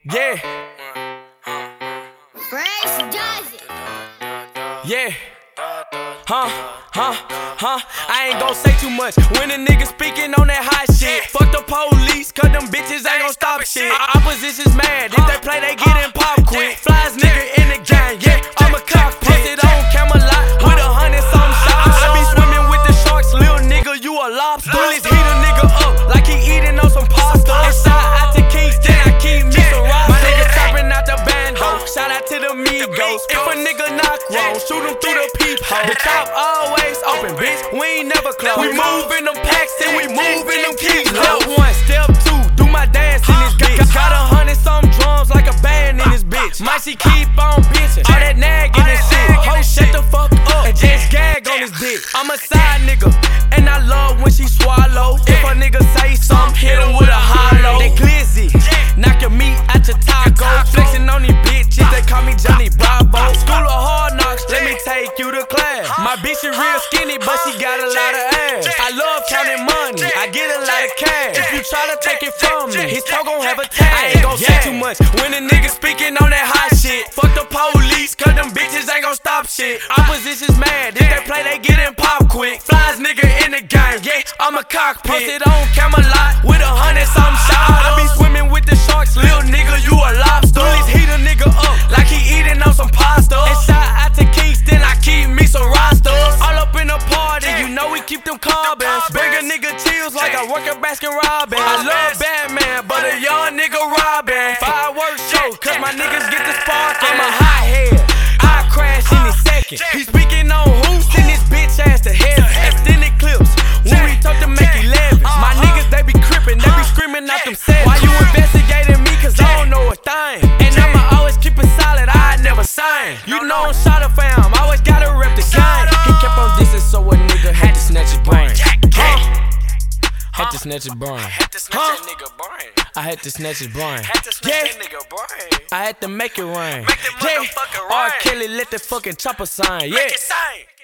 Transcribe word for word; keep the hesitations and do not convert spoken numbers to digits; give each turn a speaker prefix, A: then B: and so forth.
A: Yeah.
B: Fresh does it.
A: Yeah. Huh, huh, huh. I ain't gon' say too much when a nigga speaking on that hot shit. Fuck the police, cause them bitches ain't gon' stop shit. Opposition's mad, if they play, they getting pop quick. Flies nigga in the gang, yeah, I'm a cockpit. Posted on Camelot with a hundred some shots. I be swimming with the sharks, little nigga, you a lobster. Bullies heat a nigga up like he eating on some pasta. Inside out to Kingston, I keep me some rocks. My nigga chopping out the bando, shout out to the Migos. If a nigga knock wrong, shoot him through the peephole. The top always open, bitch, we ain't never close. We move in them packs and we move in them keys. Step one, step two, do my dance in this bitch. Got a hundred some drums like a band in this bitch. Might she keep on bitchin', all that nagging and shit. Ho, shut the fuck up and just gag on his dick. I'm a side nigga, and I love when she swallow. If a nigga say something, hit him with a hollow. They glizzy, knock your meat out your taco. Flexing on these bitches, they call me Johnny Bravo. School of hard knocks, let me take you to class. My bitch is real skinny, but she got a lot of ass. I love counting money, I get a lot of cash. If you try to take it from me, his toe gon' have a tag. I ain't gon' say too much when a nigga speaking on that hot shit. Fuck the police, cause them bitches ain't gon' stop shit. Opposition's mad, if they play, they getting pop quick. Flies nigga in the game, yeah, I'm a cockpit. Posted on Camelot with a hundred some shots. I be swimming with the sharks, little nigga, you a lobster. Bullies heat a nigga up like he eating on some pasta. And shout out to Kingston, I keep me some rosters. All up in the party, you know we keep them carbons. Bring a nigga chills like I work at Baskin Robbins. I love Batman, but a young nigga robbing. Fireworks show, cause my niggas get the spark. I'm a hot head, I crash in a second. He speaking on who send this bitch ass to heaven. Extended clips, when we talk to make eleven. My niggas, they be crippin', they be screaming out them sets. Why you investigating me, cause I don't know a thing. And I'ma always keep it solid, I never sign. You know I'm shot of fam, always gotta rep the gang. He kept on dissing, so a nigga had to snatch his brain. Huh? Had to snatch his brain. Huh? I had to snatch his brain. Yeah, I had to make it rain. Yeah, R. Kelly let the fucking chopper sign. Yeah.